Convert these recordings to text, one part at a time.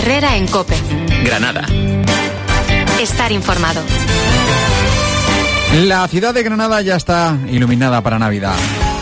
Herrera en COPE. Granada. Estar informado. La ciudad de Granada ya está iluminada para Navidad.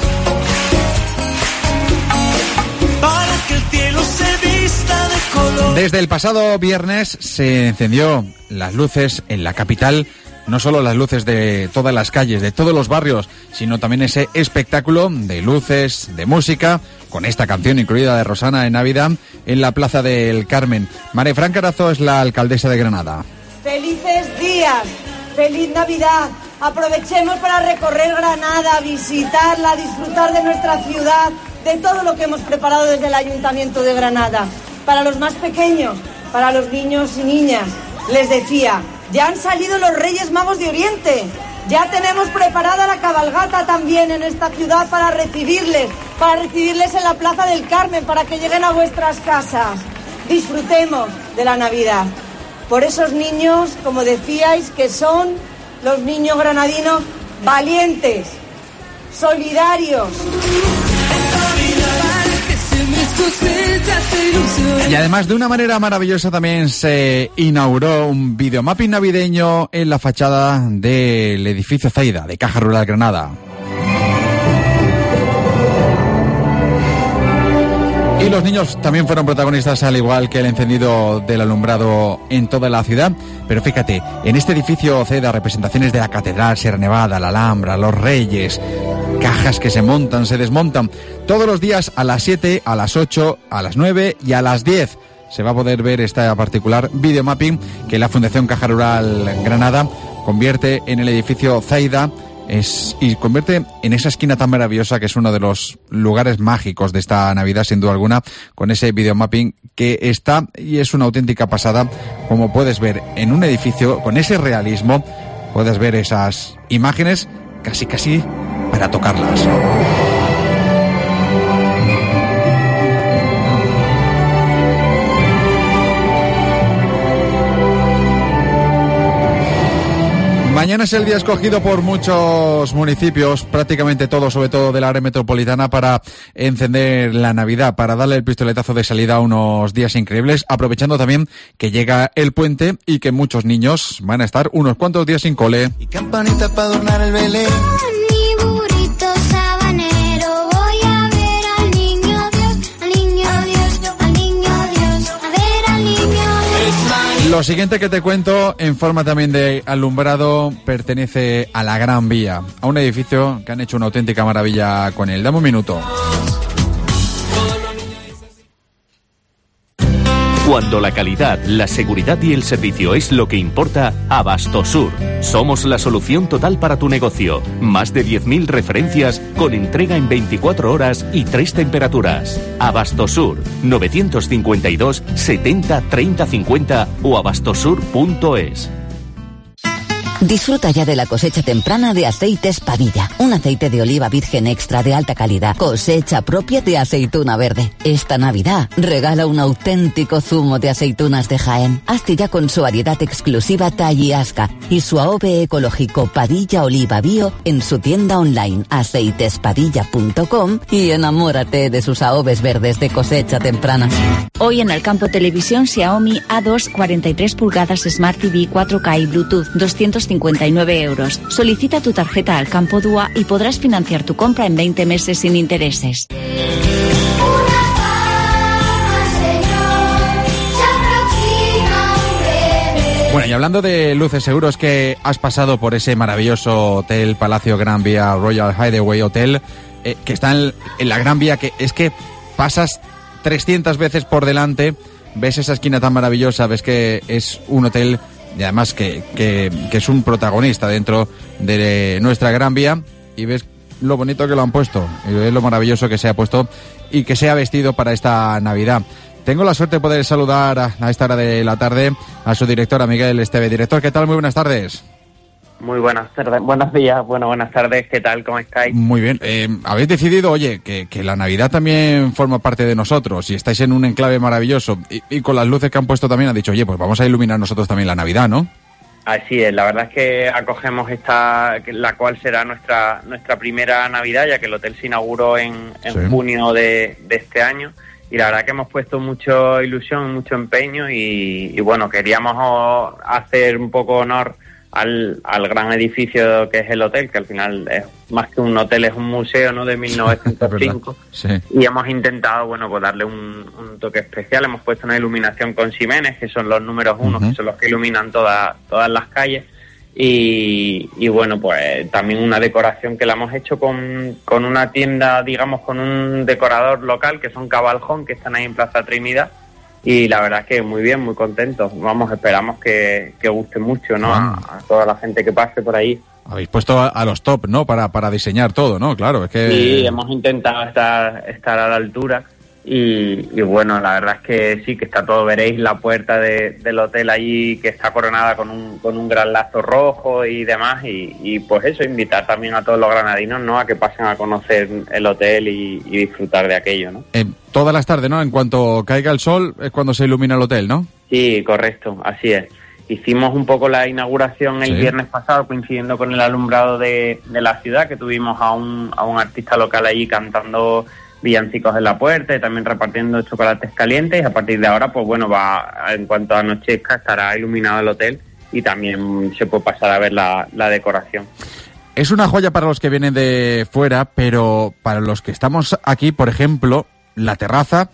Para que el cielo se vista de color. Desde el pasado viernes se encendió las luces en la capital, no solo las luces de todas las calles, de todos los barrios, sino también ese espectáculo de luces, de música, con esta canción incluida de Rosana en Navidad, en la Plaza del Carmen. María Fran Carazo es la alcaldesa de Granada. ¡Felices días! ¡Feliz Navidad! Aprovechemos para recorrer Granada, visitarla, disfrutar de nuestra ciudad, de todo lo que hemos preparado desde el Ayuntamiento de Granada. Para los más pequeños, para los niños y niñas, les decía, ya han salido los Reyes Magos de Oriente, ya tenemos preparada la cabalgata también en esta ciudad para recibirles en la Plaza del Carmen, para que lleguen a vuestras casas. Disfrutemos de la Navidad. Por esos niños, como decíais, que son los niños granadinos valientes, solidarios. Y además, de una manera maravillosa, también se inauguró un videomapping navideño en la fachada del edificio Zaida de Caja Rural Granada. Y los niños también fueron protagonistas, al igual que el encendido del alumbrado en toda la ciudad. Pero fíjate, en este edificio Zaida, representaciones de la Catedral, Sierra Nevada, la Alhambra, los Reyes, cajas que se montan, se desmontan. Todos los días a las 7, a las 8, a las 9 y a las 10 se va a poder ver esta particular videomapping que la Fundación Caja Rural Granada convierte en el edificio Zaida y convierte en esa esquina tan maravillosa que es uno de los lugares mágicos de esta Navidad, sin duda alguna, con ese videomapping que está y es una auténtica pasada. Como puedes ver en un edificio, con ese realismo, puedes ver esas imágenes casi para tocarlas. Mañana es el día escogido por muchos municipios, prácticamente todos, sobre todo del área metropolitana, para encender la Navidad, para darle el pistoletazo de salida a unos días increíbles, aprovechando también que llega el puente y que muchos niños van a estar unos cuantos días sin cole. Y campanita para adornar el Belén. Lo siguiente que te cuento, en forma también de alumbrado, pertenece a la Gran Vía, a un edificio que han hecho una auténtica maravilla con él. Dame un minuto. Cuando la calidad, la seguridad y el servicio es lo que importa, Abastosur. Somos la solución total para tu negocio. Más de 10.000 referencias con entrega en 24 horas y 3 temperaturas. Abastosur, 952 70 30 50 o abastosur.es. Disfruta ya de la cosecha temprana de Aceites Padilla, un aceite de oliva virgen extra de alta calidad, cosecha propia de aceituna verde. Esta Navidad regala un auténtico zumo de aceitunas de Jaén. Hazte ya con su variedad exclusiva Talliasca y su AOVE ecológico Padilla Oliva Bio en su tienda online aceitespadilla.com y enamórate de sus AOVEs verdes de cosecha temprana. Hoy en Alcampo Televisión Xiaomi A2 43 pulgadas Smart TV 4K y Bluetooth 259 euros. Solicita tu tarjeta Alcampo Dua y podrás financiar tu compra en 20 meses sin intereses. Bueno, y hablando de luces, seguro es que has pasado por ese maravilloso hotel Palacio Gran Vía Royal Hideaway Hotel, que está en la Gran Vía, que es que pasas 300 veces por delante, ves esa esquina tan maravillosa, ves que es un hotel y además que es un protagonista dentro de nuestra Gran Vía, y ves lo bonito que lo han puesto y ves lo maravilloso que se ha puesto y que se ha vestido para esta Navidad. Tengo la suerte de poder saludar a esta hora de la tarde a su director, a Miguel Esteve. Director, ¿qué tal? Muy buenas tardes. Muy buenas tardes, buenos días, buenas tardes, ¿qué tal? ¿Cómo estáis? Muy bien, habéis decidido, oye, que la Navidad también forma parte de nosotros y estáis en un enclave maravilloso y con las luces que han puesto también han dicho, oye, pues vamos a iluminar nosotros también la Navidad, ¿no? Así es, la verdad es que acogemos la cual será nuestra primera Navidad, ya que el hotel se inauguró en junio de este año, y la verdad que hemos puesto mucha ilusión, mucho empeño y bueno, queríamos hacer un poco honor al gran edificio que es el hotel, que al final es más que un hotel, es un museo, ¿no?, de 1905. Sí. Y hemos intentado, bueno, pues darle un toque especial. Hemos puesto una iluminación con Siemens, que son los números 1, que son los que iluminan todas las calles. Y bueno, pues también una decoración que la hemos hecho con una tienda, digamos, con un decorador local, que son Cabaljón, que están ahí en Plaza Trinidad. Y la verdad es que muy bien, muy contentos. Vamos, esperamos que guste mucho, ¿no? A toda la gente que pase por ahí. Habéis puesto a los top, ¿no? Para diseñar todo, ¿no? Claro, es que... Sí, hemos intentado estar a la altura y bueno, la verdad es que sí, que está todo. Veréis la puerta del hotel allí, que está coronada con un gran lazo rojo y demás. Y pues eso, invitar también a todos los granadinos, ¿no?, a que pasen a conocer el hotel y disfrutar de aquello, ¿no? Todas las tardes, ¿no? En cuanto caiga el sol es cuando se ilumina el hotel, ¿no? Sí, correcto, así es. Hicimos un poco la inauguración el viernes pasado, coincidiendo con el alumbrado de la ciudad, que tuvimos a un artista local allí cantando villancicos en la puerta y también repartiendo chocolates calientes. Y a partir de ahora, pues bueno, en cuanto anochezca estará iluminado el hotel y también se puede pasar a ver la decoración. Es una joya para los que vienen de fuera, pero para los que estamos aquí, por ejemplo, la terraza,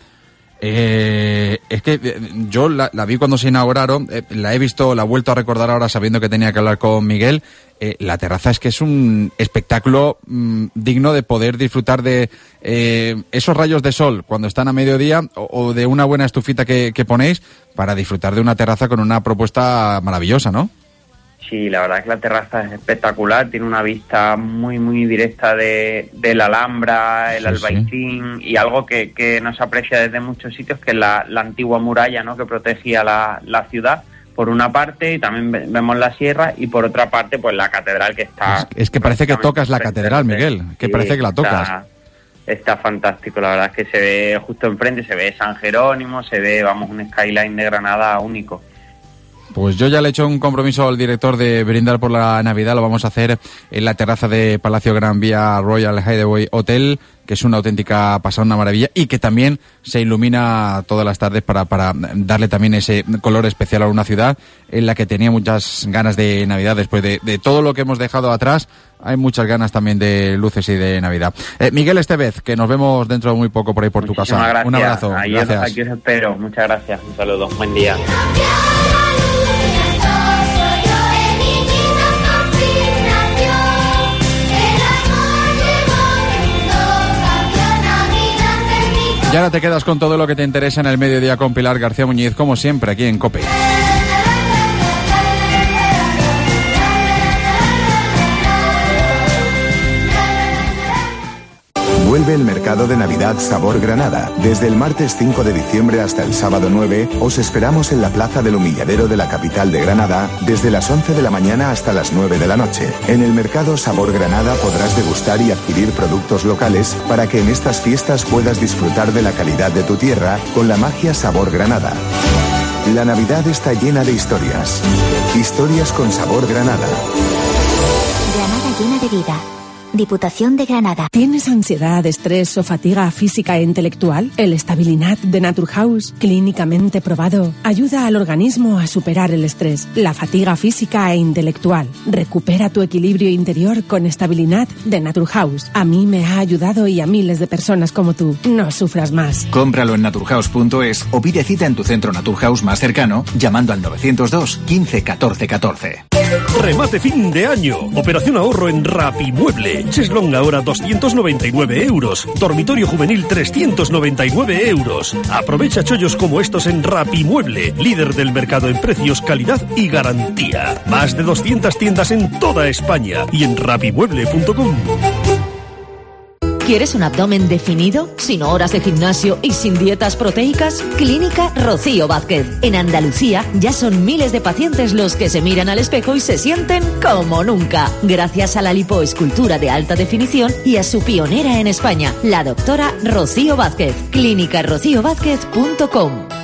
es que yo la vi cuando se inauguraron, la he visto, la he vuelto a recordar ahora sabiendo que tenía que hablar con Miguel. La terraza es que es un espectáculo digno de poder disfrutar de esos rayos de sol cuando están a mediodía o de una buena estufita que ponéis para disfrutar de una terraza con una propuesta maravillosa, ¿no? Sí, la verdad es que la terraza es espectacular, tiene una vista muy muy directa de la Alhambra, el Albaicín, y algo que no se aprecia desde muchos sitios, que es la antigua muralla, ¿no?, que protegía la ciudad, por una parte, y también vemos la sierra, y por otra parte, pues la catedral, que está... Es que parece que tocas la catedral, Miguel, que sí, parece que la tocas. Está fantástico, la verdad es que se ve justo enfrente, se ve San Jerónimo, se ve, vamos, un skyline de Granada único. Pues yo ya le he hecho un compromiso al director de brindar por la Navidad. Lo vamos a hacer en la terraza de Palacio Gran Vía Royal Hideaway Hotel, que es una auténtica pasada, una maravilla, y que también se ilumina todas las tardes para darle también ese color especial a una ciudad en la que tenía muchas ganas de Navidad. Después de todo lo que hemos dejado atrás, hay muchas ganas también de luces y de Navidad. Miguel Estevez, que nos vemos dentro de muy poco por ahí por tu casa. Gracias. Un abrazo. Gracias. Aquí os espero. Muchas gracias. Un saludo. Buen día. Y ahora te quedas con todo lo que te interesa en el mediodía con Pilar García Muñiz, como siempre, aquí en COPE. Vuelve el mercado de Navidad Sabor Granada. Desde el martes 5 de diciembre hasta el sábado 9, os esperamos en la Plaza del Humilladero de la capital de Granada, desde las 11 de la mañana hasta las 9 de la noche. En el mercado Sabor Granada podrás degustar y adquirir productos locales para que en estas fiestas puedas disfrutar de la calidad de tu tierra con la magia Sabor Granada. La Navidad está llena de historias. Historias con Sabor Granada. Granada llena de vida. Diputación de Granada. ¿Tienes ansiedad, estrés o fatiga física e intelectual? El Stabilinat de Naturhaus, clínicamente probado, ayuda al organismo a superar el estrés, la fatiga física e intelectual. Recupera tu equilibrio interior con Stabilinat de Naturhaus. A mí me ha ayudado y a miles de personas como tú. No sufras más. Cómpralo en naturhaus.es o pide cita en tu centro Naturhaus más cercano llamando al 902 15 14 14. Remate fin de año. Operación ahorro en Rapimueble. Cheslong ahora 299 euros. Dormitorio juvenil 399 euros. Aprovecha chollos como estos en Rapimueble, líder del mercado en precios, calidad y garantía. Más de 200 tiendas en toda España y en rapimueble.com. ¿Quieres un abdomen definido, sin horas de gimnasio y sin dietas proteicas? Clínica Rocío Vázquez. En Andalucía ya son miles de pacientes los que se miran al espejo y se sienten como nunca, gracias a la lipoescultura de alta definición y a su pionera en España, la doctora Rocío Vázquez. clínicarociovázquez.com.